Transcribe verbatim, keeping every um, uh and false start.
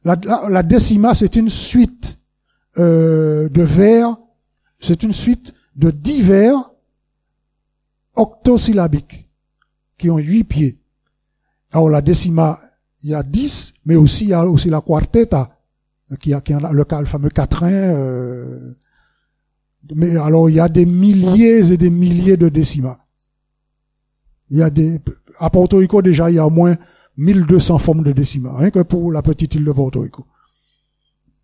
La, la, la décima, c'est une suite euh, de vers, c'est une suite de dix vers octosyllabiques qui ont huit pieds. Alors la décima, il y a dix, mais aussi il y a aussi la quarteta, qui a, qui a le, le fameux quatrain. Euh, mais alors il y a des milliers et des milliers de décimas. Il y a des, à Porto Rico déjà il y a au moins mille deux cents formes de décima, rien que pour la petite île de Porto Rico.